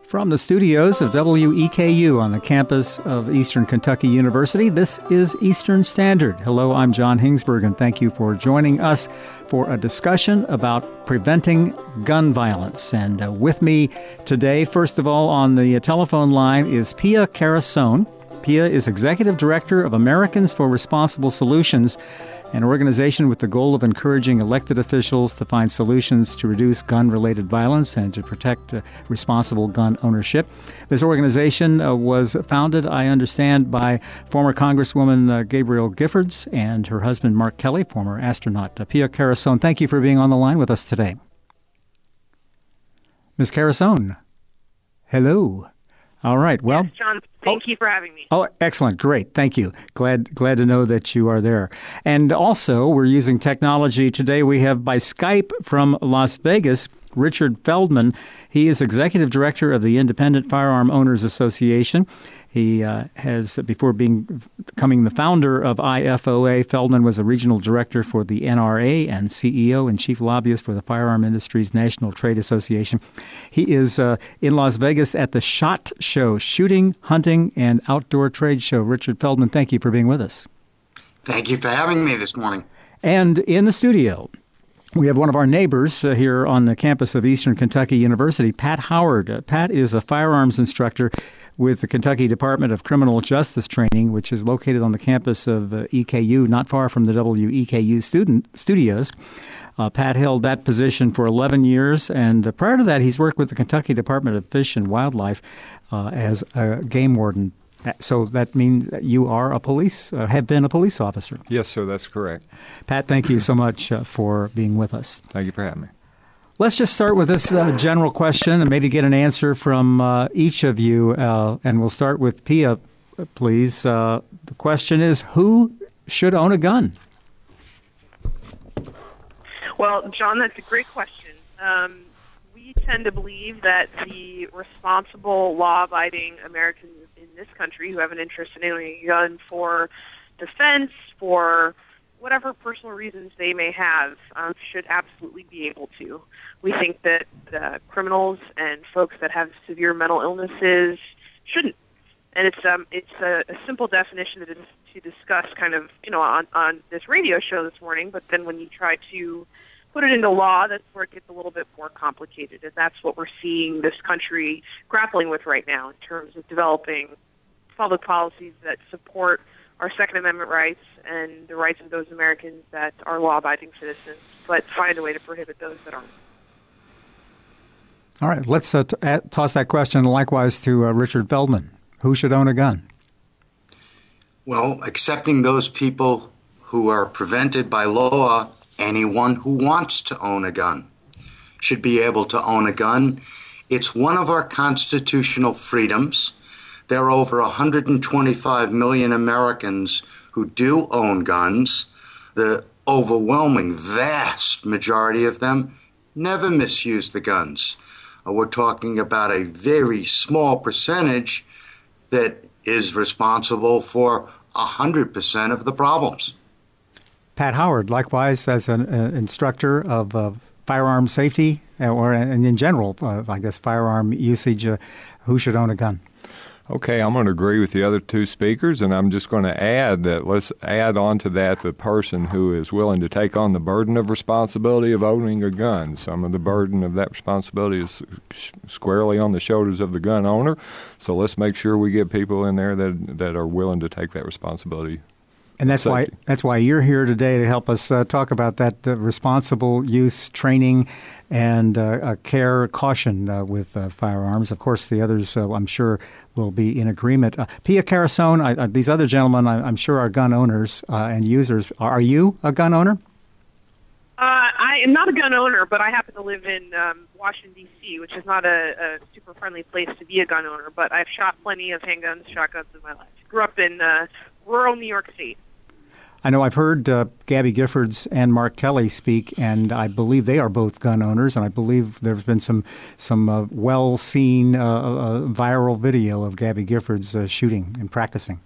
From the studios of WEKU on the campus of Eastern Kentucky University, this is Eastern Standard. Hello, I'm John Hingsberg, and thank you for joining us for a discussion about preventing gun violence. And with me today, first of all, on the telephone line is Pia Carasone. Pia is Executive Director of Americans for Responsible Solutions, an organization with the goal of encouraging elected officials to find solutions to reduce gun-related violence and to protect responsible gun ownership. This organization was founded, I understand, by former Congresswoman Gabrielle Giffords and her husband, Mark Kelly, former astronaut. Pia Carasone, thank you for being on the line with us today. Ms. Carasone, hello. All right. Well, yes, John, thank you for having me. Oh, excellent. Great. Thank you. Glad to know that you are there. And also, we're using technology today. We have by Skype from Las Vegas, Richard Feldman. He is Executive Director of the Independent Firearm Owners Association. He has, before becoming the founder of IFOA, Feldman was a regional director for the NRA and CEO and chief lobbyist for the Firearm Industries National Trade Association. He is in Las Vegas at the SHOT Show, Shooting, Hunting, and Outdoor Trade Show. Richard Feldman, thank you for being with us. Thank you for having me this morning. And in the studio, we have one of our neighbors here on the campus of Eastern Kentucky University, Pat Howard. Pat is a firearms instructor with the Kentucky Department of Criminal Justice Training, which is located on the campus of EKU, not far from the WEKU studios. Pat held that position for 11 years, and prior to that, he's worked with the Kentucky Department of Fish and Wildlife as a game warden. So that means that you are have been a police officer. Yes, sir, that's correct. Pat, thank you so much for being with us. Thank you for having me. Let's just start with this general question and maybe get an answer from each of you. And we'll start with Pia, please. The question is, who should own a gun? Well, John, that's a great question. We tend to believe that the responsible, law-abiding Americans in this country who have an interest in owning a gun for defense, for whatever personal reasons they may have, should absolutely be able to. We think that criminals and folks that have severe mental illnesses shouldn't. And it's a simple definition to discuss kind of, on this radio show this morning, but then when you try to put it into law, that's where it gets a little bit more complicated. And that's what we're seeing this country grappling with right now in terms of developing public policies that support our Second Amendment rights and the rights of those Americans that are law-abiding citizens, but find a way to prohibit those that aren't. All right, let's toss that question likewise to Richard Feldman. Who should own a gun? Well, accepting those people who are prevented by law, anyone who wants to own a gun should be able to own a gun. It's one of our constitutional freedoms. There are over 125 million Americans who do own guns. The overwhelming, vast majority of them never misuse the guns. We're talking about a very small percentage that is responsible for 100% of the problems. Pat Howard, likewise, as an instructor of firearm safety, and in general, I guess, firearm usage, who should own a gun? Okay, I'm going to agree with the other two speakers, and I'm just going to add that let's add on to that the person who is willing to take on the burden of responsibility of owning a gun. Some of the burden of that responsibility is squarely on the shoulders of the gun owner, so let's make sure we get people in there that are willing to take that responsibility. And that's why you're here today to help us talk about that responsible use training and care, caution with firearms. Of course, the others, I'm sure, will be in agreement. Pia Carasone, these other gentlemen, I'm sure, are gun owners and users. Are you a gun owner? I am not a gun owner, but I happen to live in Washington, D.C., which is not a super friendly place to be a gun owner, but I've shot plenty of handguns, shotguns in my life. Grew up in rural New York State. I know I've heard Gabby Giffords and Mark Kelly speak, and I believe they are both gun owners, and I believe there's been some well-seen viral video of Gabby Giffords shooting and practicing.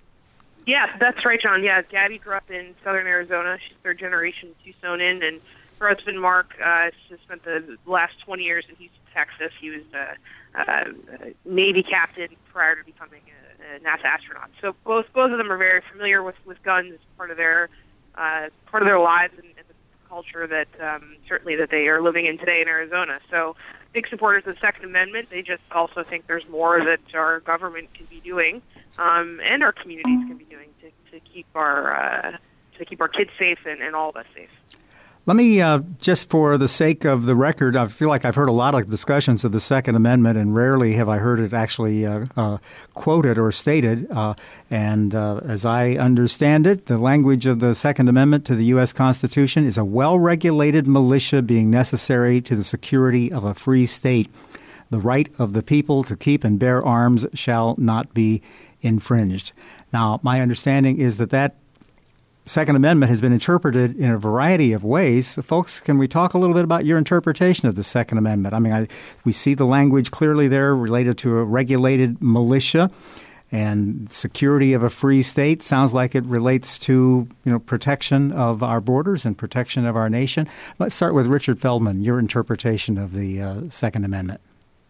Yeah, that's right, John. Yeah, Gabby grew up in southern Arizona. She's third-generation Tucsonan, and Her husband, Mark, has spent the last 20 years in Houston, Texas. He was a Navy captain prior to becoming a NASA astronaut. So both of them are very familiar with guns as part of their lives and the culture that certainly that they are living in today in Arizona. So big supporters of the Second Amendment. They just also think there's more that our government can be doing and our communities can be doing to keep our kids safe and all of us safe. Let me, just for the sake of the record, I feel like I've heard a lot of discussions of the Second Amendment, and rarely have I heard it actually quoted or stated. And as I understand it, the language of the Second Amendment to the U.S. Constitution is a well-regulated militia being necessary to the security of a free state. The right of the people to keep and bear arms shall not be infringed. Now, my understanding is that Second Amendment has been interpreted in a variety of ways. Folks, can we talk a little bit about your interpretation of the Second Amendment? I mean, we see the language clearly there related to a regulated militia and security of a free state. Sounds like it relates to, protection of our borders and protection of our nation. Let's start with Richard Feldman, your interpretation of the Second Amendment.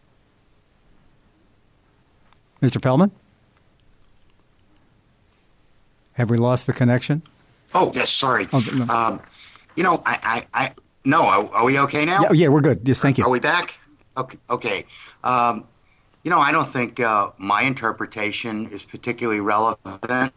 Mr. Feldman? Have we lost the connection? Oh, yes, sorry. Oh, no. No, are we okay now? Yeah, we're good. Yes, thank you. Are we back? Okay. I don't think my interpretation is particularly relevant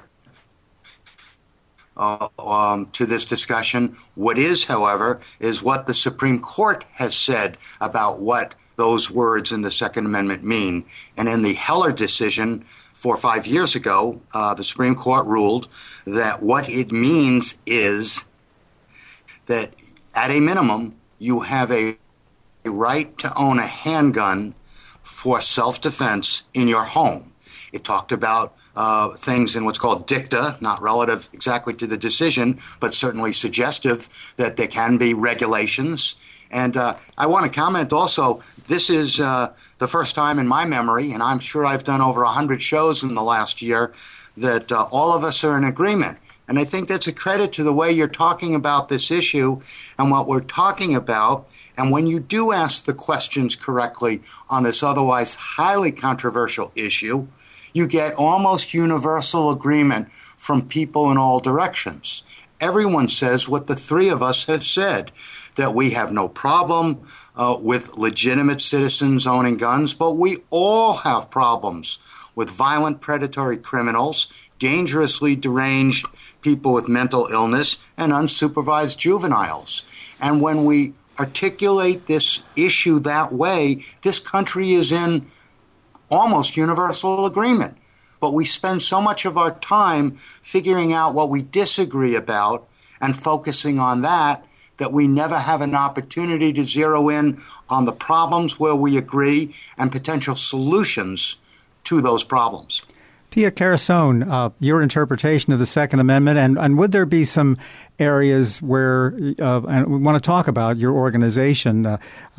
to this discussion. What is, however, is what the Supreme Court has said about what those words in the Second Amendment mean. And in the Heller decision 4 or 5 years ago, the Supreme Court ruled that what it means is that at a minimum, you have a right to own a handgun for self-defense in your home. It talked about things in what's called dicta, not relative exactly to the decision, but certainly suggestive that there can be regulations. And I want to comment also, this is the first time in my memory, and I'm sure I've done over 100 shows in the last year, that all of us are in agreement. And I think that's a credit to the way you're talking about this issue and what we're talking about. And when you do ask the questions correctly on this otherwise highly controversial issue, you get almost universal agreement from people in all directions. Everyone says what the three of us have said, that we have no problem with legitimate citizens owning guns, but we all have problems with violent predatory criminals, dangerously deranged people with mental illness, and unsupervised juveniles. And when we articulate this issue that way, this country is in almost universal agreement. But we spend so much of our time figuring out what we disagree about and focusing on that we never have an opportunity to zero in on the problems where we agree and potential solutions to those problems. Pia Carasone, your interpretation of the Second Amendment, and would there be some areas where, and we want to talk about your organization,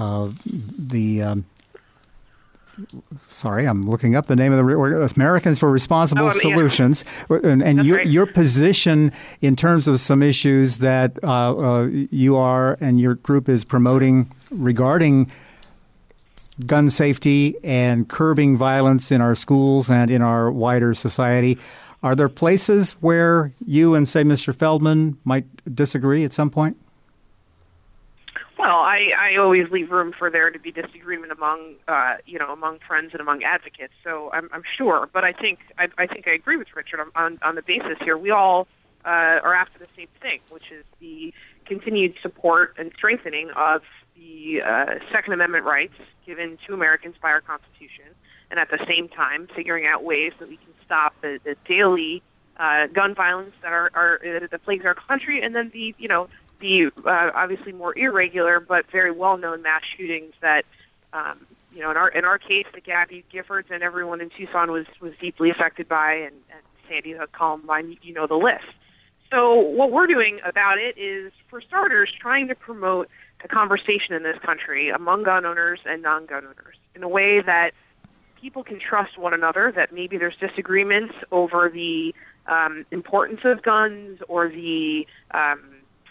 sorry, I'm looking up the name of the Americans for Responsible Solutions, and your position in terms of some issues that you are and your group is promoting regarding gun safety and curbing violence in our schools and in our wider society. Are there places where you and, say, Mr. Feldman might disagree at some point? Well, I always leave room for there to be disagreement among friends and among advocates. So I'm sure, but I think I agree with Richard on the basis here. We all are after the same thing, which is the continued support and strengthening of the Second Amendment rights given to Americans by our Constitution, and at the same time figuring out ways that we can stop the daily gun violence that plagues our country, and then the obviously more irregular but very well-known mass shootings that, in our case, the Gabby Giffords and everyone in Tucson was deeply affected by, and Sandy Hook, Columbine, the list. So what we're doing about it is, for starters, trying to promote a conversation in this country among gun owners and non-gun owners in a way that people can trust one another, that maybe there's disagreements over the importance of guns or the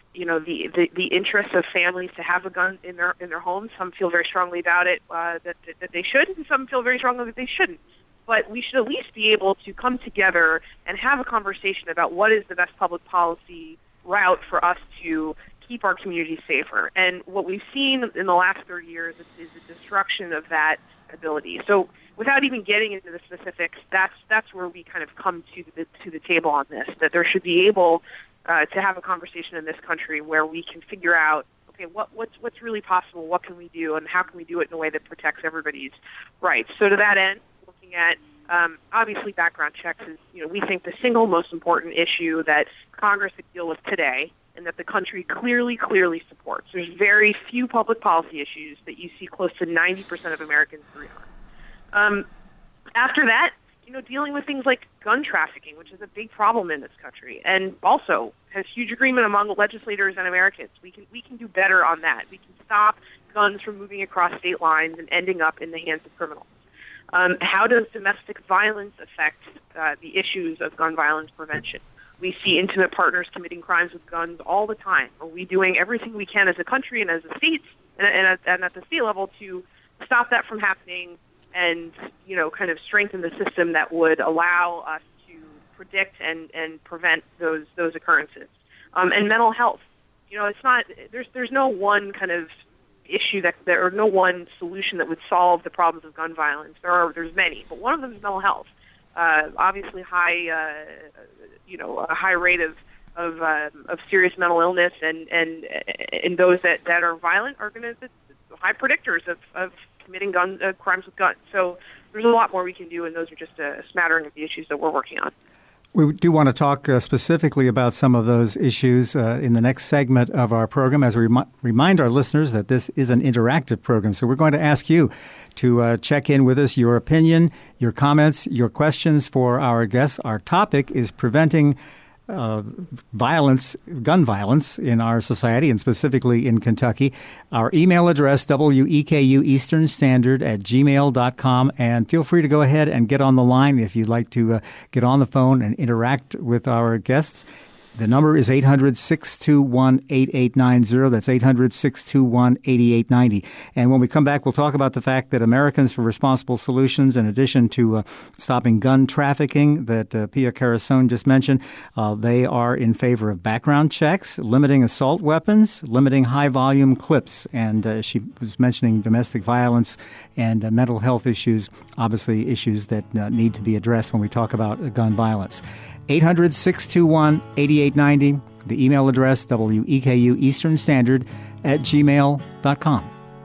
the interests of families to have a gun in their homes. Some feel very strongly about it that they should, and some feel very strongly that they shouldn't. But we should at least be able to come together and have a conversation about what is the best public policy route for us to keep our communities safer. And what we've seen in the last 30 years is the destruction of that ability. So without even getting into the specifics, that's where we kind of come to the table on this, that there should be able to have a conversation in this country where we can figure out, okay, what's really possible, what can we do, and how can we do it in a way that protects everybody's rights. So to that end, looking at obviously background checks is, we think the single most important issue that Congress could deal with today and that the country clearly supports. There's very few public policy issues that you see close to 90% of Americans agree on. After that, dealing with things like gun trafficking, which is a big problem in this country, and also has huge agreement among legislators and Americans. We can do better on that. We can stop guns from moving across state lines and ending up in the hands of criminals. How does domestic violence affect the issues of gun violence prevention? We see intimate partners committing crimes with guns all the time. Are we doing everything we can as a country and as a state and at the state level to stop that from happening and, kind of strengthen the system that would allow us to predict and prevent those occurrences? And mental health. It's not, there's no one kind of issue or no one solution that would solve the problems of gun violence. There's many, but one of them is mental health. Obviously a high rate of serious mental illness and those that are violent are going to be high predictors of committing crimes with guns. So there's a lot more we can do, and those are just a smattering of the issues that we're working on. We do want to talk specifically about some of those issues in the next segment of our program, as we remind our listeners that this is an interactive program. So we're going to ask you to check in with us, your opinion, your comments, your questions for our guests. Our topic is preventing gun violence in our society, and specifically in Kentucky. Our email address, WEKU Eastern Standard @gmail.com, and feel free to go ahead and get on the line if you'd like to get on the phone and interact with our guests. The number is 800-621-8890. That's 800-621-8890. And when we come back, we'll talk about the fact that Americans for Responsible Solutions, in addition to stopping gun trafficking that Pia Carasone just mentioned, they are in favor of background checks, limiting assault weapons, limiting high-volume clips. And she was mentioning domestic violence and mental health issues, obviously issues that need to be addressed when we talk about gun violence. 800-621-8890. The email address, WEKU Eastern Standard @gmail.com.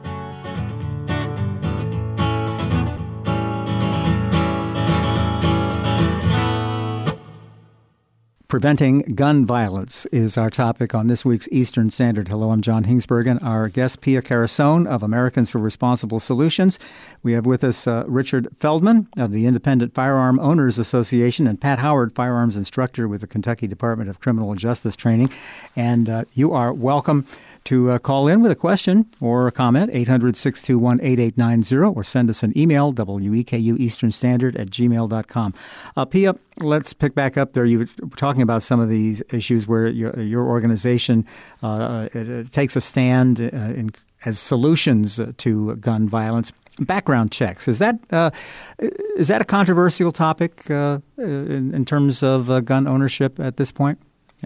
Preventing gun violence is our topic on this week's Eastern Standard. Hello, I'm John Hingsbergen. Our guest, Pia Carasone of Americans for Responsible Solutions. We have with us Richard Feldman of the Independent Firearm Owners Association and Pat Howard, firearms instructor with the Kentucky Department of Criminal Justice Training. And you are welcome to call in with a question or a comment, 800-621-8890, or send us an email, WEKU Eastern Standard @gmail.com. Pia, let's pick back up there. You were talking about some of these issues where your organization takes a stand as solutions to gun violence. Background checks. Is that a controversial topic in terms of gun ownership at this point?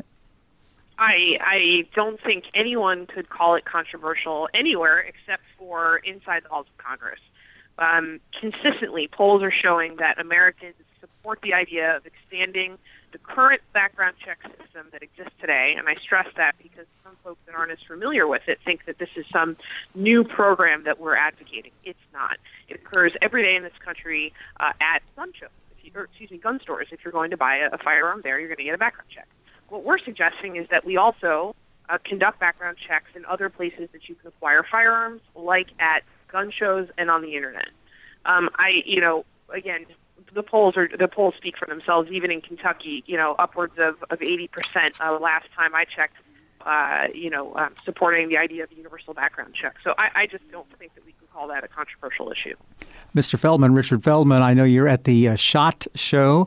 I don't think anyone could call it controversial anywhere except for inside the halls of Congress. Consistently, polls are showing that Americans support the idea of expanding the current background check system that exists today, and I stress that because some folks that aren't as familiar with it think that this is some new program that we're advocating. It's not. It occurs every day in this country at gun shows, gun stores. If you're going to buy a firearm there, you're going to get a background check. What we're suggesting is that we also conduct background checks in other places that you can acquire firearms, like at gun shows and on the internet. Again, the polls speak for themselves. Even in Kentucky, upwards of 80% last time I checked, supporting the idea of a universal background check. So I just don't think that we can call that a controversial issue. Mr. Feldman, Richard Feldman, I know you're at the SHOT Show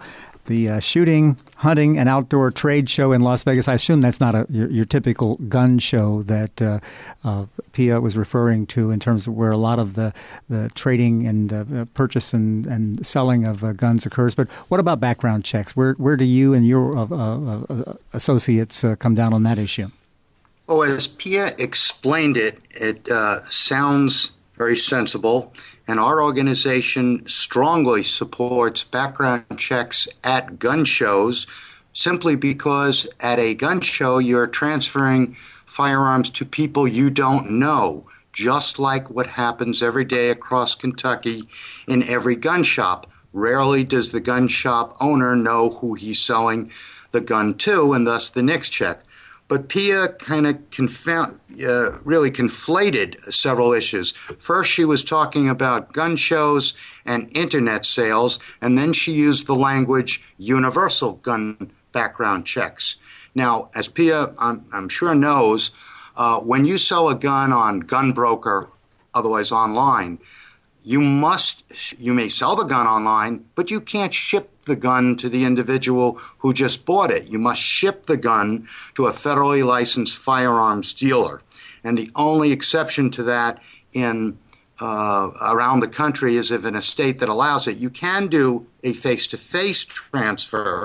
the shooting, hunting, and outdoor trade show in Las Vegas. I assume that's not your typical gun show that Pia was referring to in terms of where a lot of the trading and purchase and selling of guns occurs. But what about background checks? Where do you and your associates come down on that issue? Oh, as Pia explained it, it sounds very sensible, and our organization strongly supports background checks at gun shows simply because at a gun show you're transferring firearms to people you don't know, just like what happens every day across Kentucky in every gun shop. Rarely does the gun shop owner know who he's selling the gun to, and thus the NICS check. But Pia kind of really conflated several issues. First, she was talking about gun shows and internet sales, and then she used the language universal gun background checks. Now, as Pia, I'm sure knows, when you sell a gun on GunBroker, otherwise online, you may sell the gun online, but you can't ship the gun to the individual who just bought it. You must ship the gun to a federally licensed firearms dealer. And the only exception to that in around the country is if in a state that allows it, you can do a face-to-face transfer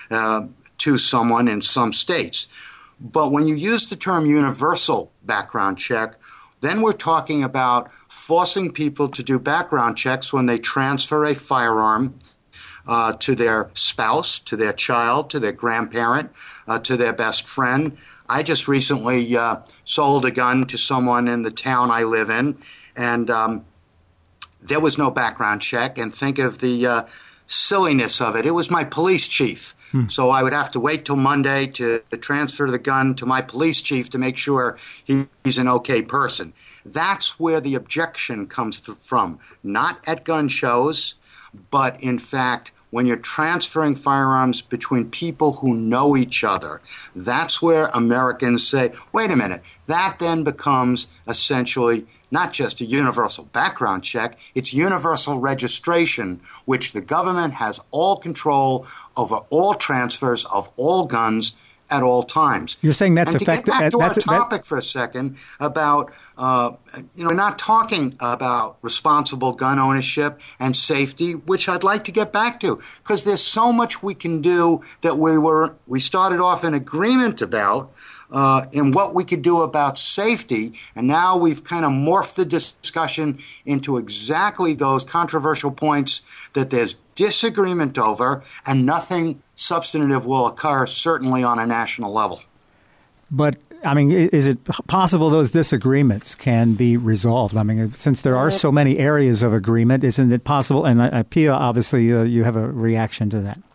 to someone in some states. But when you use the term universal background check, then we're talking about forcing people to do background checks when they transfer a firearm to their spouse, to their child, to their grandparent, to their best friend. I just recently sold a gun to someone in the town I live in, and there was no background check. And think of the silliness of it. It was my police chief. So I would have to wait till Monday to transfer the gun to my police chief to make sure he's an okay person. That's where the objection comes from. Not at gun shows, but in fact, when you're transferring firearms between people who know each other, that's where Americans say, wait a minute, that then becomes essentially not just a universal background check, it's universal registration, which the government has all control over all transfers of all guns at all times. You're saying that's effective. And to get back to our topic for a second about, we're not talking about responsible gun ownership and safety, which I'd like to get back to, because there's so much we can do that we started off in agreement about in what we could do about safety, and now we've kind of morphed the discussion into exactly those controversial points that there's disagreement over, and nothing substantive will occur, certainly on a national level. But, I mean, is it possible those disagreements can be resolved? I mean, since there are so many areas of agreement, isn't it possible? And Pia, obviously, you have a reaction to that.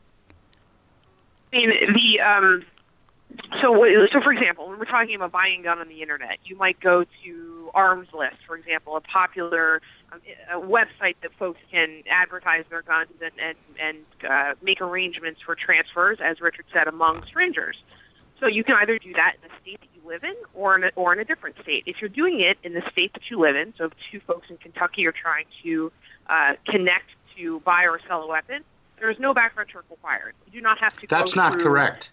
I mean, So, for example, when we're talking about buying a gun on the Internet, you might go to Arms List, for example, a popular website that folks can advertise their guns and make arrangements for transfers, as Richard said, among strangers. So you can either do that in the state that you live in or in a different state. If you're doing it in the state that you live in, so if two folks in Kentucky are trying to connect to buy or sell a weapon, there is no background check required. You do not have to That's go not through... correct.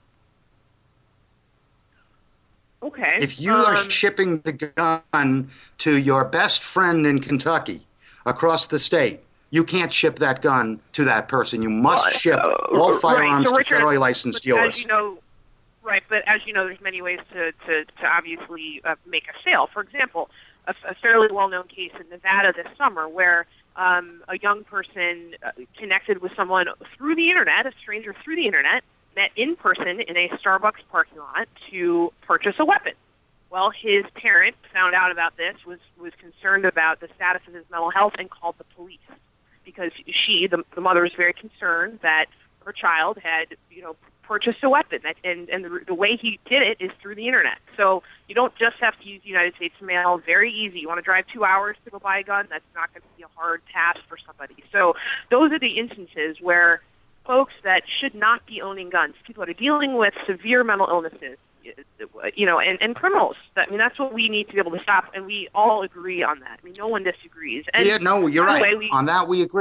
Okay. If you are shipping the gun to your best friend in Kentucky across the state, you can't ship that gun to that person. You must ship all firearms to federally licensed dealers. As you know, but as you know, there's many ways to obviously make a sale. For example, a fairly well-known case in Nevada this summer where a young person connected with someone through the Internet, a stranger through the Internet, met in person in a Starbucks parking lot to purchase a weapon. Well, his parent found out about this, was concerned about the status of his mental health, and called the police because the mother was very concerned that her child had, purchased a weapon. And the way he did it is through the Internet. So you don't just have to use the United States mail. Very easy. You want to drive 2 hours to go buy a gun? That's not going to be a hard task for somebody. So those are the instances where folks that should not be owning guns, people that are dealing with severe mental illnesses, and criminals. I mean, that's what we need to be able to stop, and we all agree on that. I mean, no one disagrees. And you're right. On that, we agree.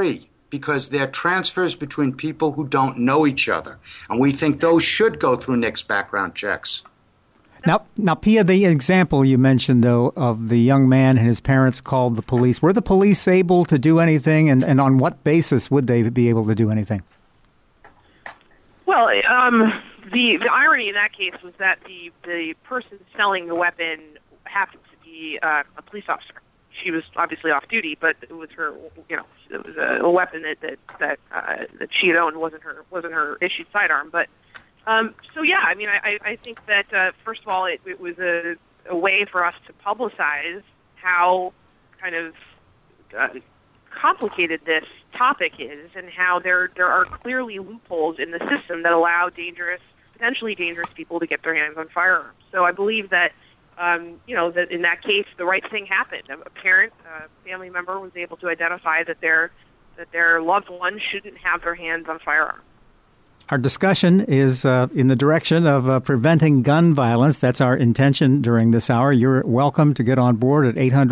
because they're transfers between people who don't know each other. And we think those should go through NICS background checks. Now, Pia, the example you mentioned, though, of the young man and his parents called the police, were the police able to do anything, and on what basis would they be able to do anything? Well, the irony in that case was that the person selling the weapon happened to be a police officer. She was obviously off duty, but it was her, it was a weapon that she had owned, wasn't her issued sidearm. But so yeah, I mean, I think that first of all, it was a way for us to publicize how kind of complicated this topic is, and how there are clearly loopholes in the system that allow potentially dangerous people to get their hands on firearms. So I believe that, that in that case, the right thing happened. A parent, a family member was able to identify that their loved one shouldn't have their hands on firearms. Our discussion is in the direction of preventing gun violence. That's our intention during this hour. You're welcome to get on board at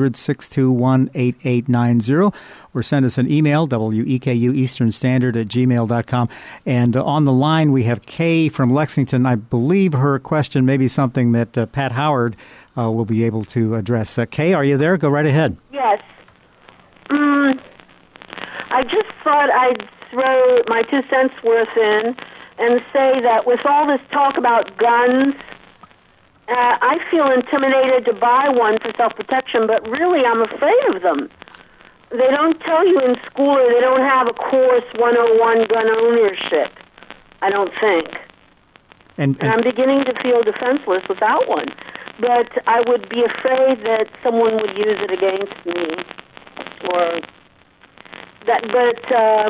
800-621-8890 or send us an email, WEKUEasternStandard@gmail.com. And on the line, we have Kay from Lexington. I believe her question may be something that Pat Howard will be able to address. Kay, are you there? Go right ahead. Yes. I just thought I'd throw my 2 cents worth in and say that with all this talk about guns, I feel intimidated to buy one for self-protection, but really I'm afraid of them. They don't tell you in school, or they don't have a course 101 gun ownership, I don't think. And I'm beginning to feel defenseless without one. But I would be afraid that someone would use it against me, or that. But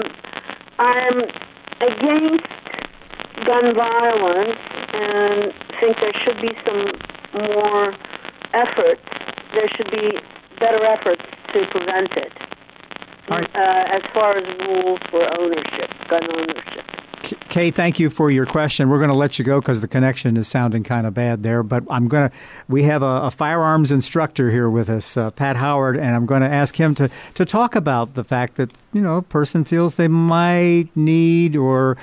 I'm against gun violence and think there should be some more efforts. There should be better efforts to prevent it. Right. As far as rules for ownership, gun ownership. Kay, thank you for your question. We're going to let you go because the connection is sounding kind of bad there. But we have a firearms instructor here with us, Pat Howard, and I'm going to ask him to talk about the fact that, a person feels they might need or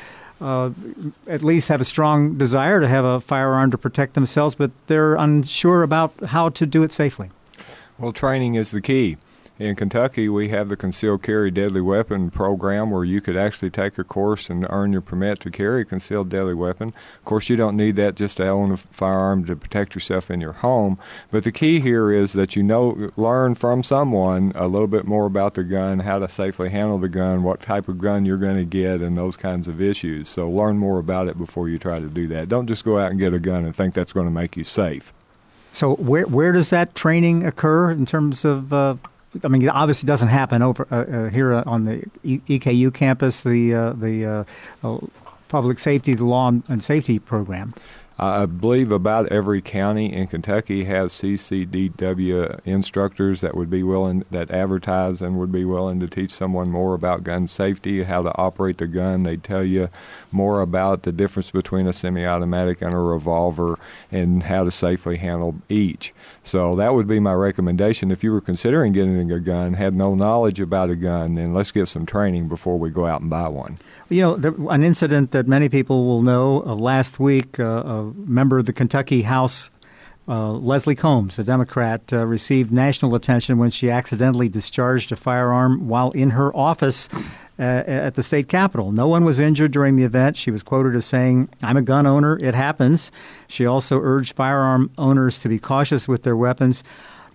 at least have a strong desire to have a firearm to protect themselves, but they're unsure about how to do it safely. Well, training is the key. In Kentucky, we have the Concealed Carry Deadly Weapon program where you could actually take a course and earn your permit to carry a concealed deadly weapon. Of course, you don't need that just to own a firearm to protect yourself in your home. But the key here is that learn from someone a little bit more about the gun, how to safely handle the gun, what type of gun you're going to get, and those kinds of issues. So learn more about it before you try to do that. Don't just go out and get a gun and think that's going to make you safe. So where does that training occur in terms of it obviously doesn't happen over here on the EKU campus, the public safety, the law and safety program. I believe about every county in Kentucky has CCDW instructors that advertise and would be willing to teach someone more about gun safety, how to operate the gun. They tell you more about the difference between a semi-automatic and a revolver and how to safely handle each. So that would be my recommendation. If you were considering getting a gun, had no knowledge about a gun, then let's get some training before we go out and buy one. An incident that many people will know, last week, a member of the Kentucky House, Leslie Combs, a Democrat, received national attention when she accidentally discharged a firearm while in her office at the state capitol. No one was injured during the event. She was quoted as saying, "I'm a gun owner. It happens." She also urged firearm owners to be cautious with their weapons.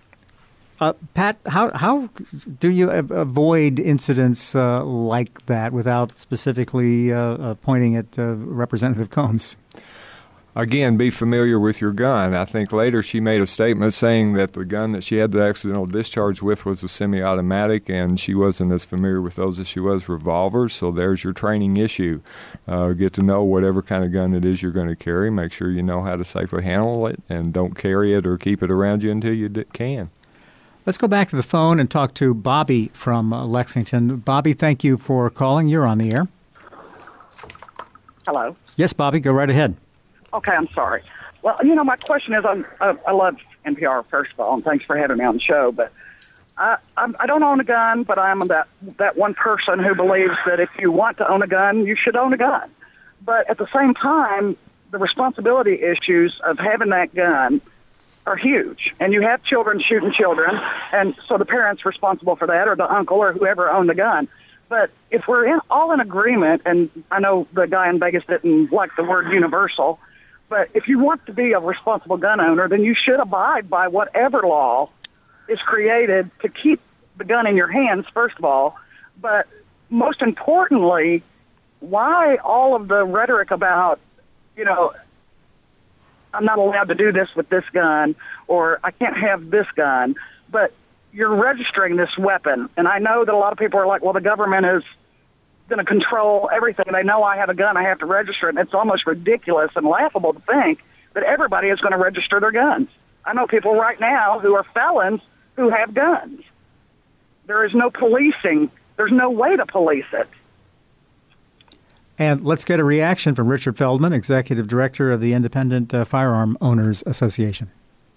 Pat, how do you avoid incidents like that without specifically pointing at Representative Combs? Again, be familiar with your gun. I think later she made a statement saying that the gun that she had the accidental discharge with was a semi-automatic, and she wasn't as familiar with those as she was revolvers. So there's your training issue. Get to know whatever kind of gun it is you're going to carry. Make sure you know how to safely handle it, and don't carry it or keep it around you until you can. Let's go back to the phone and talk to Bobby from Lexington. Bobby, thank you for calling. You're on the air. Hello. Yes, Bobby, go right ahead. Okay, I'm sorry. Well, my question is, I love NPR, first of all, and thanks for having me on the show, but I don't own a gun, but I'm that one person who believes that if you want to own a gun, you should own a gun. But at the same time, the responsibility issues of having that gun are huge. And you have children shooting children, and so the parent's responsible for that, or the uncle, or whoever owned the gun. But if we're all in agreement, and I know the guy in Vegas didn't like the word universal, but if you want to be a responsible gun owner, then you should abide by whatever law is created to keep the gun in your hands, first of all. But most importantly, why all of the rhetoric about, I'm not allowed to do this with this gun, or I can't have this gun, but you're registering this weapon. And I know that a lot of people are like, well, the government is going to control everything. They know I have a gun, I have to register it. And it's almost ridiculous and laughable to think that everybody is going to register their guns. I know people right now who are felons who have guns. There is no policing. There's no way to police it. And let's get a reaction from Richard Feldman, Executive Director of the Independent Firearm Owners Association.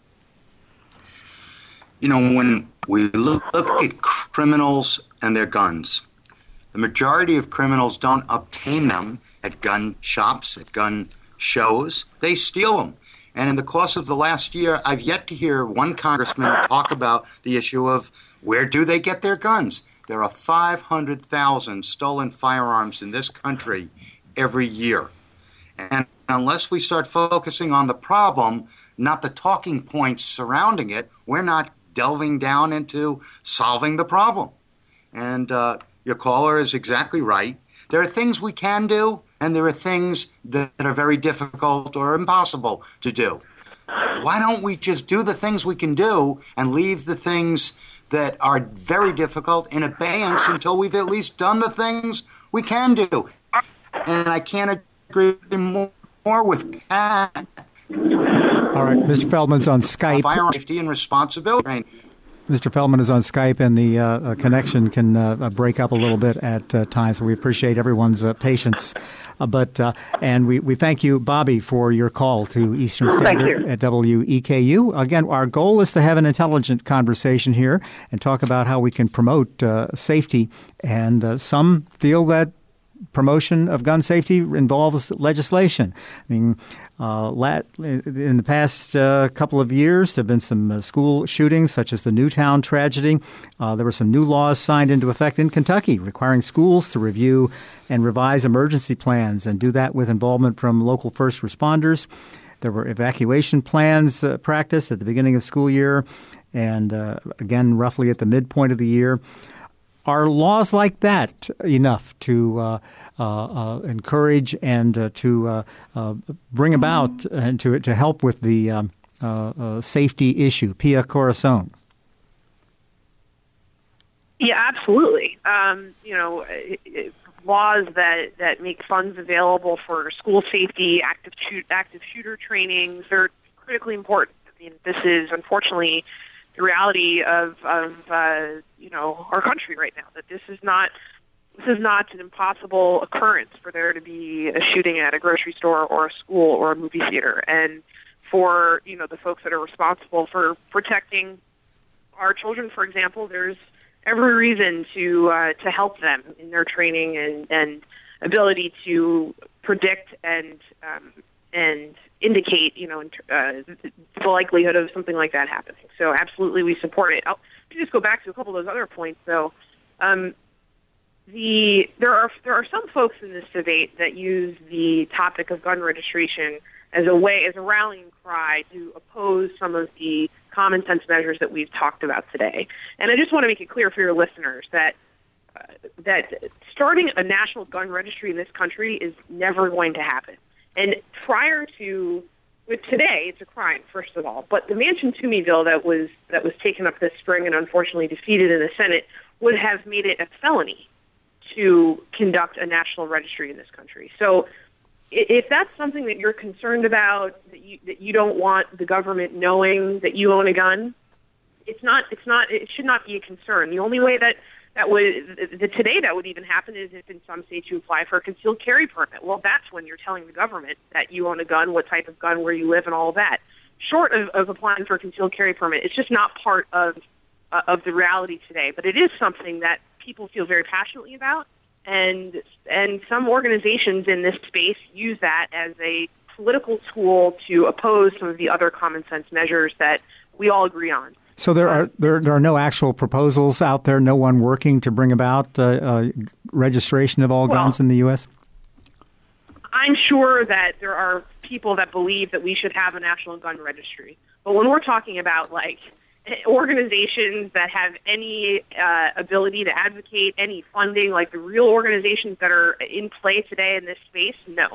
When we look at criminals and their guns, the majority of criminals don't obtain them at gun shops, at gun shows. They steal them. And in the course of the last year, I've yet to hear one congressman talk about the issue of where do they get their guns. There are 500,000 stolen firearms in this country every year. And unless we start focusing on the problem, not the talking points surrounding it, we're not delving down into solving the problem. And your caller is exactly right. There are things we can do, and there are things that are very difficult or impossible to do. Why don't we just do the things we can do and leave the things that are very difficult in abeyance until we've at least done the things we can do? And I can't agree more with Pat. All right, Mr. Feldman's on Skype. Firearm safety and responsibility. Mr. Feldman is on Skype, and the connection can break up a little bit at times. So we appreciate everyone's patience. And we thank you, Bobby, for your call to Eastern Standard at WEKU. Again, our goal is to have an intelligent conversation here and talk about how we can promote safety. And some feel that promotion of gun safety involves legislation. I mean, in the past couple of years, there have been some school shootings, such as the Newtown tragedy. There were some new laws signed into effect in Kentucky requiring schools to review and revise emergency plans and do that with involvement from local first responders. There were evacuation plans practiced at the beginning of school year and, again, roughly at the midpoint of the year. Are laws like that enough to encourage and to bring about and to help with the safety issue? Pia Corazon. Yeah, absolutely. Laws that make funds available for school safety, active shooter trainings, they're critically important. I mean, this is unfortunately the reality of our country right now, that this is not an impossible occurrence for there to be a shooting at a grocery store or a school or a movie theater. And for the folks that are responsible for protecting our children, for example, there's every reason to help them in their training and ability to predict and indicate, the likelihood of something like that happening. So absolutely, we support it. I'll just go back to a couple of those other points, though. There are some folks in this debate that use the topic of gun registration as a rallying cry to oppose some of the common sense measures that we've talked about today. And I just want to make it clear for your listeners that starting a national gun registry in this country is never going to happen. And with today, it's a crime, first of all. But the Manchin-Toomey bill that was taken up this spring and unfortunately defeated in the Senate would have made it a felony to conduct a national registry in this country. So if that's something that you're concerned about, that you don't want the government knowing that you own a gun, it should not be a concern. The only way that would even happen is if in some states you apply for a concealed carry permit. Well, that's when you're telling the government that you own a gun, what type of gun, where you live, and all of that. Short of applying for a concealed carry permit, it's just not part of of the reality today. But it is something that people feel very passionately about, and some organizations in this space use that as a political tool to oppose some of the other common sense measures that we all agree on. So there are no actual proposals out there, no one working to bring about registration of all guns in the U.S.? I'm sure that there are people that believe that we should have a national gun registry. But when we're talking about, like, organizations that have any ability to advocate, any funding, like the real organizations that are in play today in this space, no.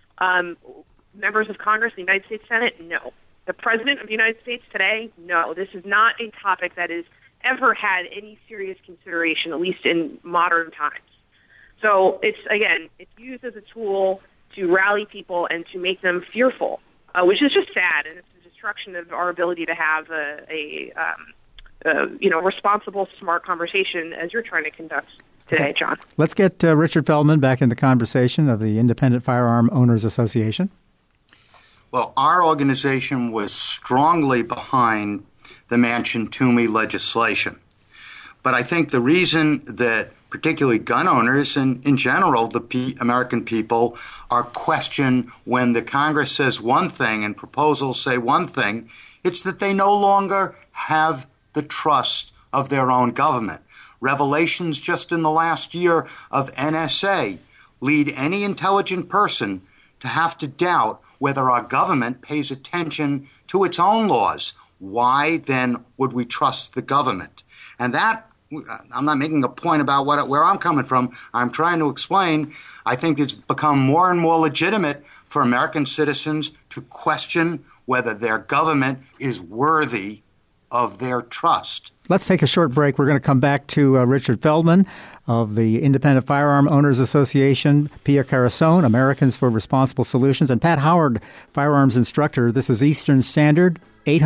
Members of Congress, the United States Senate, no. The President of the United States today, no. This is not a topic that has ever had any serious consideration, at least in modern times. So it's used as a tool to rally people and to make them fearful, which is just sad, and it's a destruction of our ability to have a responsible, smart conversation as you're trying to conduct today, John. Let's get Richard Feldman back in the conversation of the Independent Firearm Owners Association. Well, our organization was strongly behind the Manchin-Toomey legislation. But I think the reason that particularly gun owners and in general the American people are questioned when the Congress says one thing and proposals say one thing, it's that they no longer have the trust of their own government. Revelations just in the last year of NSA lead any intelligent person to have to doubt whether our government pays attention to its own laws. Why then would we trust the government? And that, I'm not making a point about where I'm coming from. I'm trying to explain, I think it's become more and more legitimate for American citizens to question whether their government is worthy of their trust. Let's take a short break. We're going to come back to Richard Feldman of the Independent Firearm Owners Association, Pia Carasone, Americans for Responsible Solutions, and Pat Howard, firearms instructor. This is Eastern Standard,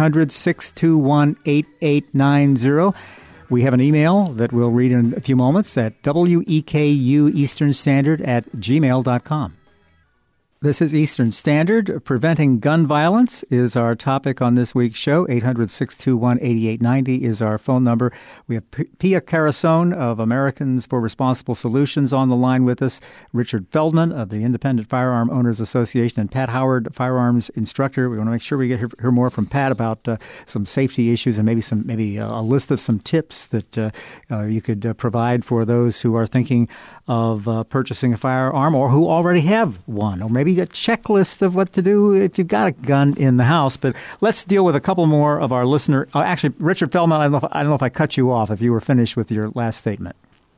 800-621-8890. We have an email that we'll read in a few moments at wekueasternstandard@gmail.com. This is Eastern Standard. Preventing gun violence is our topic on this week's show. 800-621-8890 is our phone number. We have Pia Carasone of Americans for Responsible Solutions on the line with us, Richard Feldman of the Independent Firearm Owners Association, and Pat Howard, firearms instructor. We want to make sure we hear more from Pat about some safety issues and maybe a list of some tips that you could provide for those who are thinking of purchasing a firearm or who already have one, or maybe a checklist of what to do if you've got a gun in the house. But let's deal with a couple more of our listener. Actually, Richard Feldman, I don't know if I cut you off if you were finished with your last statement.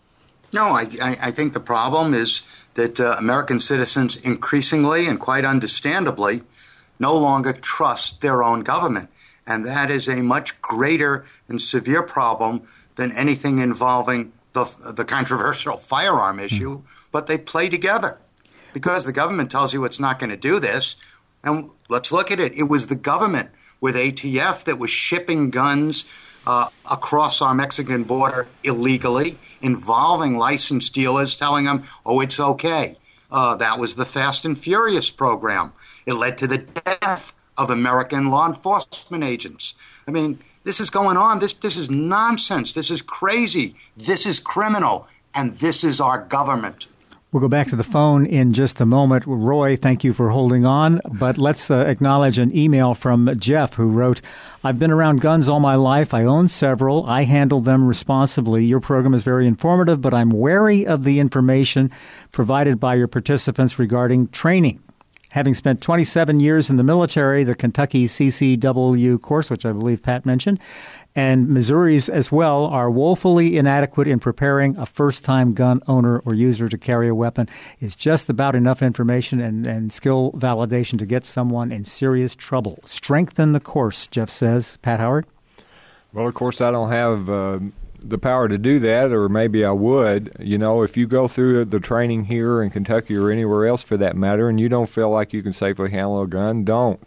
No, I think the problem is that American citizens increasingly and quite understandably no longer trust their own government. And that is a much greater and severe problem than anything involving the controversial firearm issue, but they play together. Because the government tells you it's not going to do this. And let's look at it. It was the government with ATF that was shipping guns across our Mexican border illegally, involving licensed dealers telling them, oh, it's okay. That was the Fast and Furious program. It led to the death of American law enforcement agents. I mean, this is going on. This is nonsense. This is crazy. This is criminal. And this is our government. We'll go back to the phone in just a moment. Roy, thank you for holding on. But let's acknowledge an email from Jeff, who wrote, I've been around guns all my life. I own several. I handle them responsibly. Your program is very informative, but I'm wary of the information provided by your participants regarding training. Having spent 27 years in the military, the Kentucky CCW course, which I believe Pat mentioned, and Missouri's as well, are woefully inadequate in preparing a first-time gun owner or user to carry a weapon. It's just about enough information and skill validation to get someone in serious trouble. Strengthen the course, Jeff says. Pat Howard? Well, of course, I don't have the power to do that, or maybe I would. You know, if you go through the training here in Kentucky or anywhere else for that matter, and you don't feel like you can safely handle a gun, don't.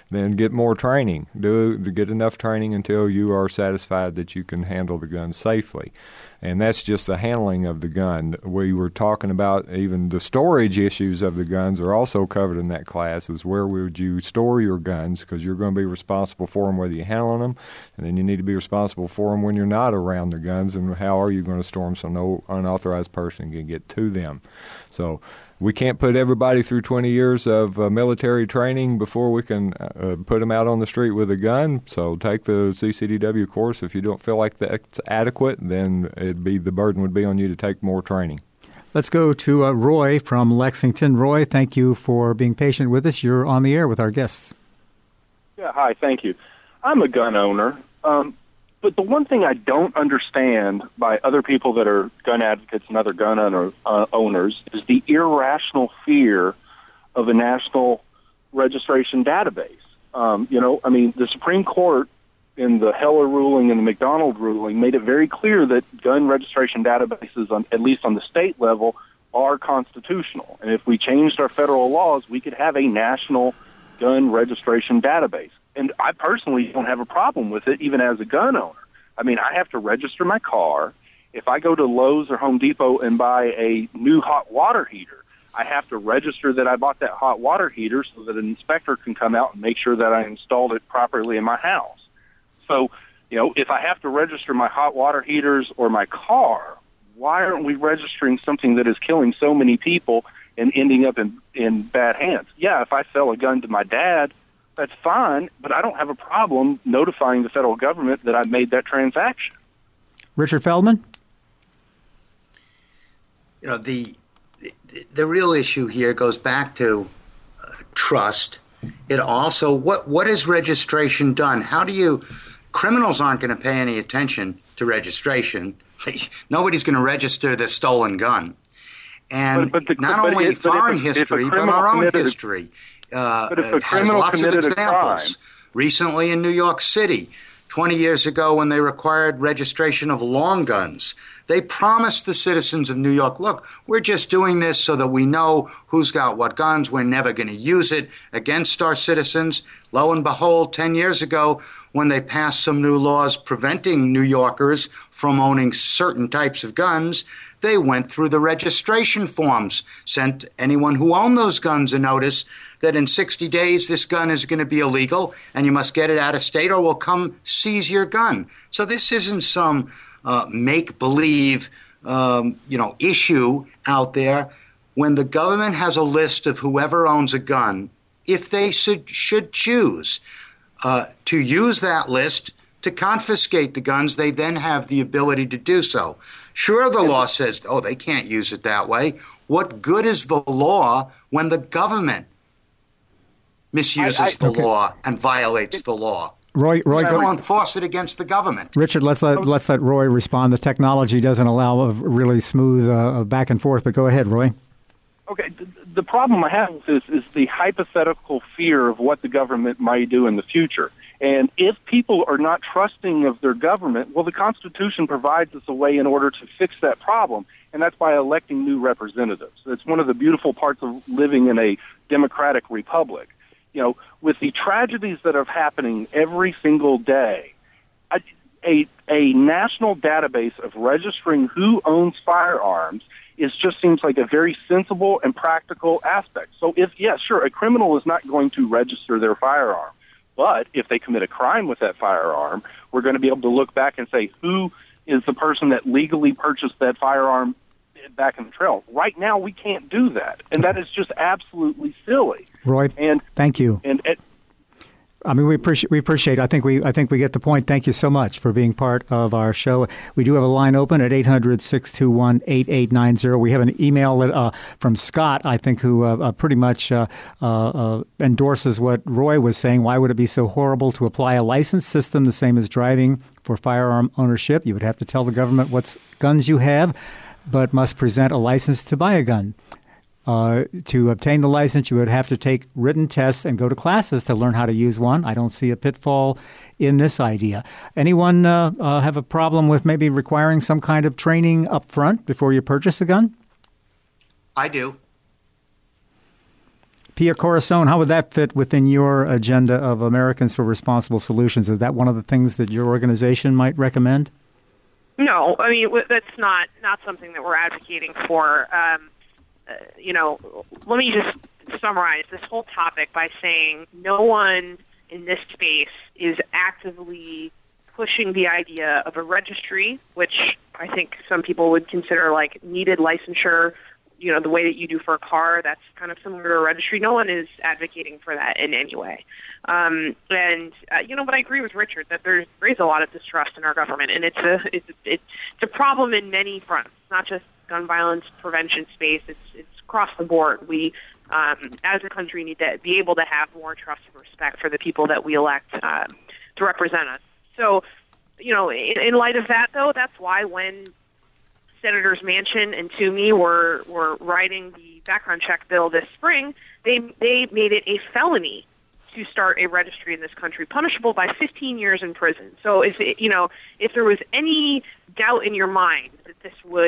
then get more training. Get enough training until you are satisfied that you can handle the gun safely. And that's just the handling of the gun. We were talking about even the storage issues of the guns are also covered in that class, is where would you store your guns, because you're going to be responsible for them whether you handle them, and then you need to be responsible for them when you're not around the guns, and how are you going to store them so no unauthorized person can get to them. So we can't put everybody through 20 years of military training before we can put them out on the street with a gun. So take the CCDW course. If you don't feel like that's adequate, then the burden would be on you to take more training. Let's go to Roy from Lexington. Roy, thank you for being patient with us. You're on the air with our guests. Yeah, hi, thank you. I'm a gun owner. But the one thing I don't understand by other people that are gun advocates and other gun owners is the irrational fear of a national registration database. The Supreme Court in the Heller ruling and the McDonald ruling made it very clear that gun registration databases, at least on the state level, are constitutional. And if we changed our federal laws, we could have a national gun registration database. And I personally don't have a problem with it, even as a gun owner. I mean, I have to register my car. If I go to Lowe's or Home Depot and buy a new hot water heater, I have to register that I bought that hot water heater so that an inspector can come out and make sure that I installed it properly in my house. So, if I have to register my hot water heaters or my car, why aren't we registering something that is killing so many people and ending up in bad hands? Yeah, if I sell a gun to my dad, that's fine, but I don't have a problem notifying the federal government that I made that transaction. Richard Feldman? The real issue here goes back to trust. It also, what is registration done? Criminals aren't going to pay any attention to registration. Nobody's going to register their stolen gun. And not only foreign history, but our own history. But if a has criminal lots of committed a examples. crime. Recently in New York City, 20 years ago when they required registration of long guns, they promised the citizens of New York, look, we're just doing this so that we know who's got what guns. We're never going to use it against our citizens. Lo and behold, 10 years ago, when they passed some new laws preventing New Yorkers from owning certain types of guns, they went through the registration forms, sent anyone who owned those guns a notice that in 60 days this gun is going to be illegal and you must get it out of state or we'll come seize your gun. So this isn't some make-believe issue out there. When the government has a list of whoever owns a gun, if they should choose to use that list to confiscate the guns, they then have the ability to do so. Sure, the law says, they can't use it that way. What good is the law when the government misuses the law and violates the law? Roy, go enforce it against the government. Richard, let's let Roy respond. The technology doesn't allow a really smooth back and forth, but go ahead, Roy. Okay, the problem I have with this is the hypothetical fear of what the government might do in the future. And if people are not trusting of their government, well, the Constitution provides us a way in order to fix that problem, and that's by electing new representatives. It's one of the beautiful parts of living in a democratic republic. With the tragedies that are happening every single day, a national database of registering who owns firearms just seems like a very sensible and practical aspect. So a criminal is not going to register their firearm. But if they commit a crime with that firearm, we're going to be able to look back and say, who is the person that legally purchased that firearm back in the trail? Right now, we can't do that. And that is just absolutely silly. Roy, thank you. We appreciate. I think we get the point. Thank you so much for being part of our show. We do have a line open at 800-621-8890. We have an email from Scott, I think, who pretty much endorses what Roy was saying. Why would it be so horrible to apply a license system the same as driving for firearm ownership? You would have to tell the government what guns you have, but must present a license to buy a gun. To obtain the license, you would have to take written tests and go to classes to learn how to use one. I don't see a pitfall in this idea. Anyone have a problem with maybe requiring some kind of training up front before you purchase a gun? I do. Pia Corazon, how would that fit within your agenda of Americans for Responsible Solutions? Is that one of the things that your organization might recommend? No, I mean, that's not something that we're advocating for. Let me just summarize this whole topic by saying no one in this space is actively pushing the idea of a registry, which I think some people would consider like needed licensure, the way that you do for a car. That's kind of similar to a registry. No one is advocating for that in any way. But I agree with Richard that there is a lot of distrust in our government, and it's a problem in many fronts, not just gun violence prevention space. It's across the board. We, as a country, need to be able to have more trust and respect for the people that we elect to represent us. So, in light of that, though, that's why when Senators Manchin and Toomey were writing the background check bill this spring, they made it a felony to start a registry in this country, punishable by 15 years in prison. So if there was any doubt in your mind that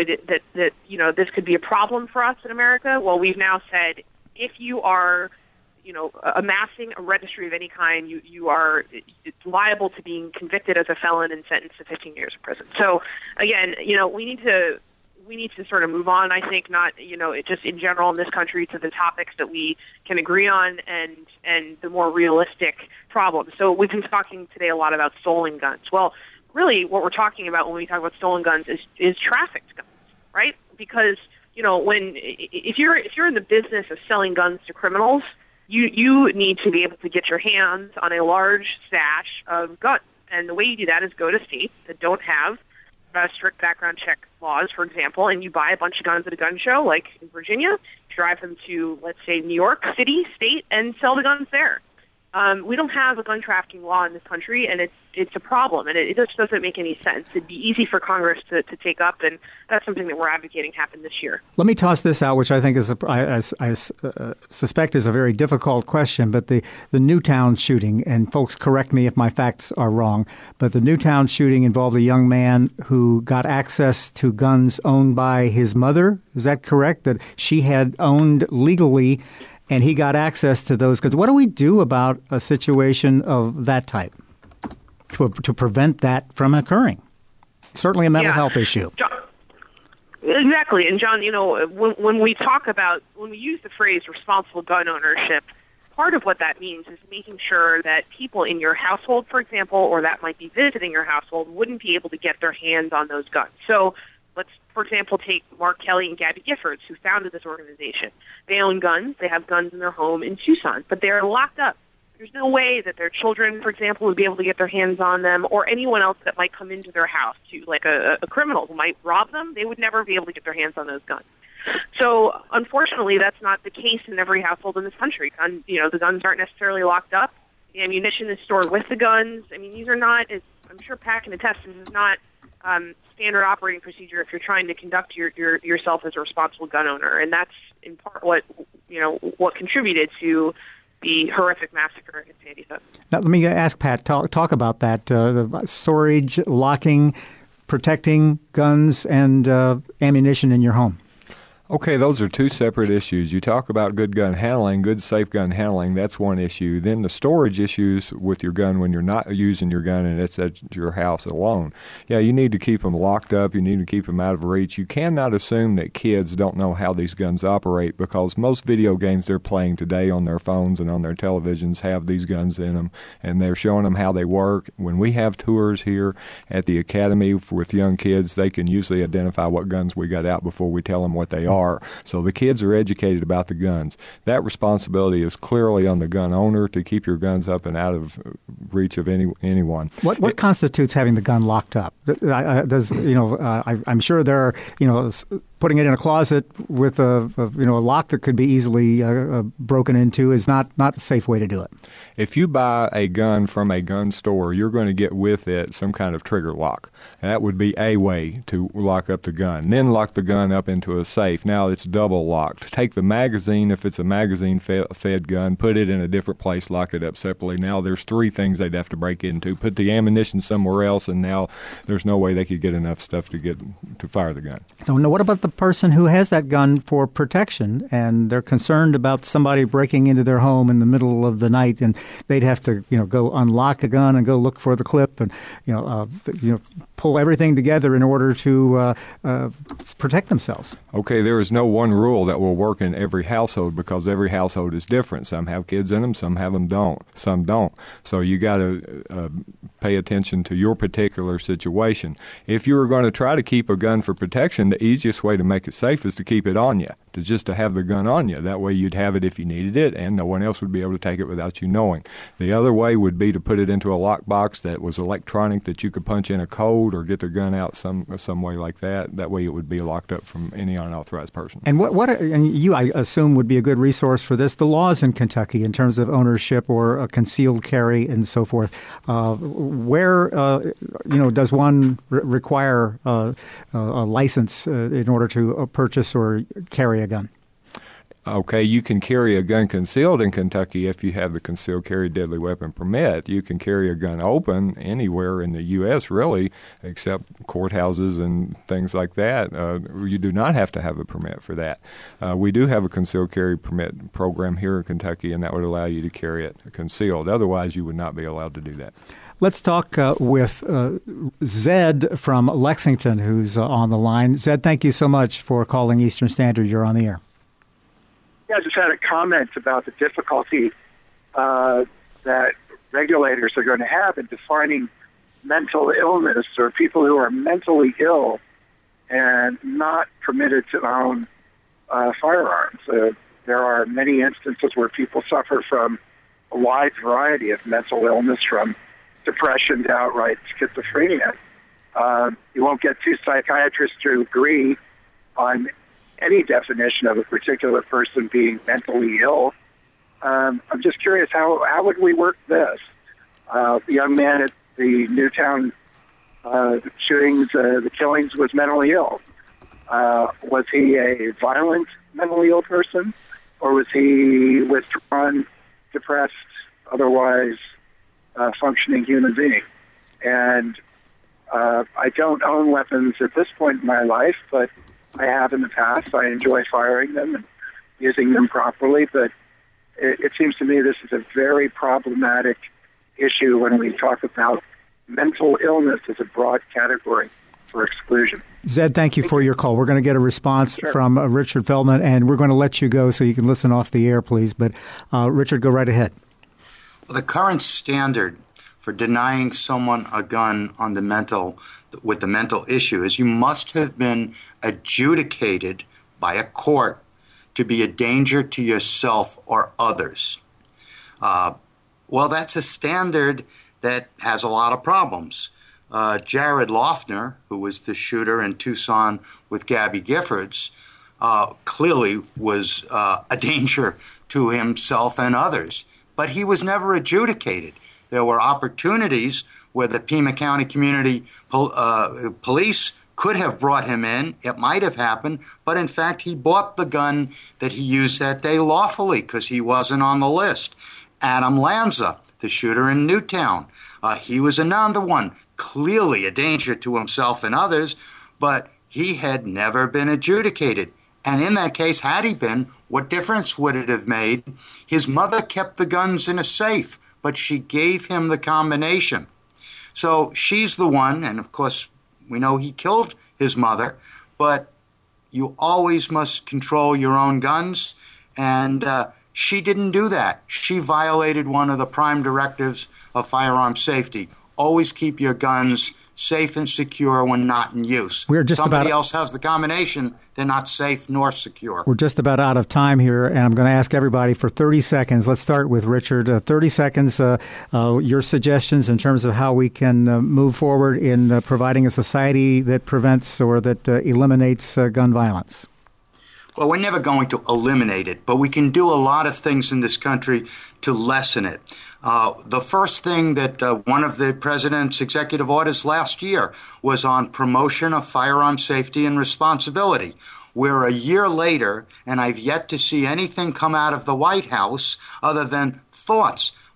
this could be a problem for us in America, well, we've now said if you are amassing a registry of any kind, you are liable to being convicted as a felon and sentenced to 15 years in prison. So again, we need to sort of move on, I think, not, just in general in this country, to the topics that we can agree on and the more realistic problems. So we've been talking today a lot about stolen guns. Well, really what we're talking about when we talk about stolen guns is trafficked guns, right? Because, if you're in the business of selling guns to criminals, you need to be able to get your hands on a large stash of guns. And the way you do that is go to states that don't have strict background check laws, for example, and you buy a bunch of guns at a gun show, like in Virginia, drive them to, let's say, New York City, state, and sell the guns there. We don't have a gun trafficking law in this country, and it's a problem, and it just doesn't make any sense. It'd be easy for Congress to take up, and that's something that we're advocating happen this year. Let me toss this out, which I think is, I suspect is a very difficult question, but the Newtown shooting, and folks correct me if my facts are wrong, but the Newtown shooting involved a young man who got access to guns owned by his mother. Is that correct? That she had owned legally, and he got access to those guns. What do we do about a situation of that type to prevent that from occurring? Certainly a mental health issue. John, exactly. And John, when we use the phrase responsible gun ownership, part of what that means is making sure that people in your household, for example, or that might be visiting your household, wouldn't be able to get their hands on those guns. So let's, for example, take Mark Kelly and Gabby Giffords, who founded this organization. They own guns. They have guns in their home in Tucson, but they're locked up. There's no way that their children, for example, would be able to get their hands on them, or anyone else that might come into their house, like a criminal who might rob them. They would never be able to get their hands on those guns. So, unfortunately, that's not the case in every household in this country. The guns aren't necessarily locked up. The ammunition is stored with the guns. I mean, these are not, as I'm sure Pat can attest, this is not standard operating procedure if you're trying to conduct yourself as a responsible gun owner, and that's in part what contributed to the horrific massacre in Sandy Hook. Now, let me ask Pat, talk about that, the storage, locking, protecting guns and ammunition in your home. Okay, those are two separate issues. You talk about good gun handling, good safe gun handling, that's one issue. Then the storage issues with your gun when you're not using your gun and it's at your house alone. Yeah, you need to keep them locked up. You need to keep them out of reach. You cannot assume that kids don't know how these guns operate, because most video games they're playing today on their phones and on their televisions have these guns in them, and they're showing them how they work. When we have tours here at the Academy with young kids, they can usually identify what guns we got out before we tell them what they are. So the kids are educated about the guns. That responsibility is clearly on the gun owner to keep your guns up and out of reach of anyone. What constitutes having the gun locked up? I'm sure there are, putting it in a closet with a lock that could be easily broken into is not a safe way to do it. If you buy a gun from a gun store, you're going to get with it some kind of trigger lock. And that would be a way to lock up the gun. Then lock the gun up into a safe. Now it's double locked. Take the magazine, if it's a magazine-fed gun, put it in a different place, lock it up separately. Now there's three things they'd have to break into. Put the ammunition somewhere else, and now there's no way they could get enough stuff to fire the gun. So what about the person who has that gun for protection, and they're concerned about somebody breaking into their home in the middle of the night, and they'd have to, go unlock a gun and go look for the clip, and pull everything together in order to protect themselves. Okay, there is no one rule that will work in every household because every household is different. Some have kids in them, some have them don't. Some don't. So you got to pay attention to your particular situation. If you were going to try to keep a gun for protection, the easiest way to make it safe is to keep it on you, to have the gun on you. That way you'd have it if you needed it, and no one else would be able to take it without you knowing. The other way would be to put it into a lockbox that was electronic, that you could punch in a code or get the gun out some way like that. That way it would be locked up from any unauthorized person. And and you, I assume, would be a good resource for this, the laws in Kentucky in terms of ownership or concealed carry and so forth. Where does one require a license in order to purchase or carry a gun? Okay, you can carry a gun concealed in Kentucky if you have the concealed carry deadly weapon permit. You can carry a gun open anywhere in the U.S., really, except courthouses and things like that. You do not have to have a permit for that. We do have a concealed carry permit program here in Kentucky, and that would allow you to carry it concealed. Otherwise, you would not be allowed to do that. Let's talk with Zed from Lexington, who's on the line. Zed, thank you so much for calling Eastern Standard. You're on the air. Yeah, I just had a comment about the difficulty that regulators are going to have in defining mental illness or people who are mentally ill and not permitted to own firearms. There are many instances where people suffer from a wide variety of mental illness, from depression to outright schizophrenia. You won't get two psychiatrists to agree on any definition of a particular person being mentally ill. I'm just curious, how would we work this? The young man at the Newtown shootings, the killings, was mentally ill. Was he a violent mentally ill person, or was he withdrawn, depressed, otherwise functioning human being? And I don't own weapons at this point in my life, but I have in the past. I enjoy firing them and using them properly, but it seems to me this is a very problematic issue when we talk about mental illness as a broad category for exclusion. Zed, thank you for your call. We're going to get a response from Richard Feldman, and we're going to let you go so you can listen off the air, please. But Richard, go right ahead. Well, the current standard for denying someone a gun on with the mental issue is you must have been adjudicated by a court to be a danger to yourself or others. Well, that's a standard that has a lot of problems. Jared Loughner, who was the shooter in Tucson with Gabby Giffords, clearly was a danger to himself and others, but he was never adjudicated. There were opportunities where the Pima County Community Police could have brought him in. It might have happened, but in fact, he bought the gun that he used that day lawfully because he wasn't on the list. Adam Lanza, the shooter in Newtown, he was another one, clearly a danger to himself and others, but he had never been adjudicated. And in that case, had he been, what difference would it have made? His mother kept the guns in a safe, but she gave him the combination. So she's the one, and of course, we know he killed his mother, but you always must control your own guns, and she didn't do that. She violated one of the prime directives of firearm safety. Always keep your guns safe and secure when not in use. Somebody else has the combination, they're not safe nor secure. We're just about out of time here, and I'm going to ask everybody for 30 seconds. Let's start with Richard. 30 seconds, your suggestions in terms of how we can move forward in providing a society that prevents or that eliminates gun violence. Well, we're never going to eliminate it, but we can do a lot of things in this country to lessen it. The first thing that one of the president's executive orders last year was on promotion of firearm safety and responsibility. We're a year later, and I've yet to see anything come out of the White House other than thoughts.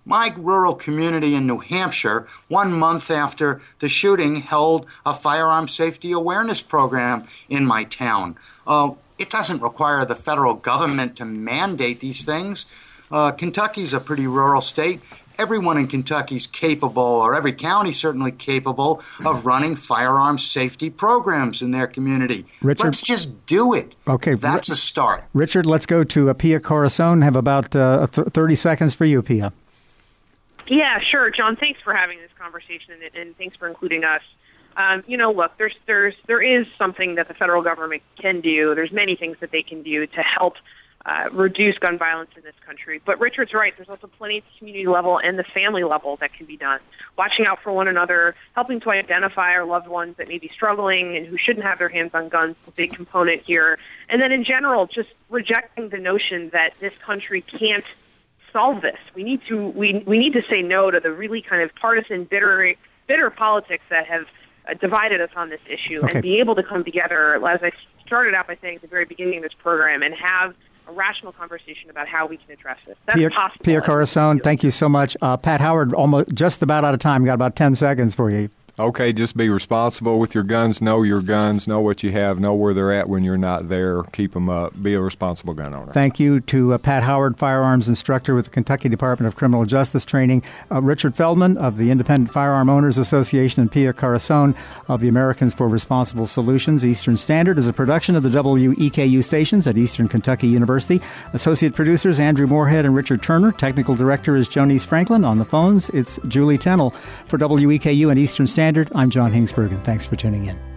My rural community in New Hampshire, 1 month after the shooting, held a firearm safety awareness program in my town. It doesn't require the federal government to mandate these things. Kentucky's a pretty rural state. Everyone in Kentucky's capable, or every county certainly capable, of running firearm safety programs in their community. Richard? Let's just do it. Okay. That's a start. Richard, let's go to Pia Corazon. Have about 30 seconds for you, Pia. Yeah, sure. John, thanks for having this conversation, and thanks for including us. Look, there is something that the federal government can do. There's many things that they can do to help reduce gun violence in this country. But Richard's right. There's also plenty at the community level and the family level that can be done. Watching out for one another, helping to identify our loved ones that may be struggling and who shouldn't have their hands on guns is a big component here. And then in general, just rejecting the notion that this country can't solve this. We need to say no to the really kind of partisan, bitter politics that have divided us on this issue, and be able to come together, as I started out by saying at the very beginning of this program, and have a rational conversation about how we can address this. That's possible. Pia Corazon, thank you so much. Pat Howard, almost just about out of time. Got about 10 seconds for you. Okay, just be responsible with your guns. Know your guns. Know what you have. Know where they're at when you're not there. Keep them up. Be a responsible gun owner. Thank you to Pat Howard, firearms instructor with the Kentucky Department of Criminal Justice Training, Richard Feldman of the Independent Firearm Owners Association, and Pia Corazon of the Americans for Responsible Solutions. Eastern Standard is a production of the WEKU stations at Eastern Kentucky University. Associate producers Andrew Moorhead and Richard Turner. Technical director is Jonice Franklin. On the phones, it's Julie Tennell. For WEKU and Eastern Standard, I'm John Hingsbergen. Thanks for tuning in.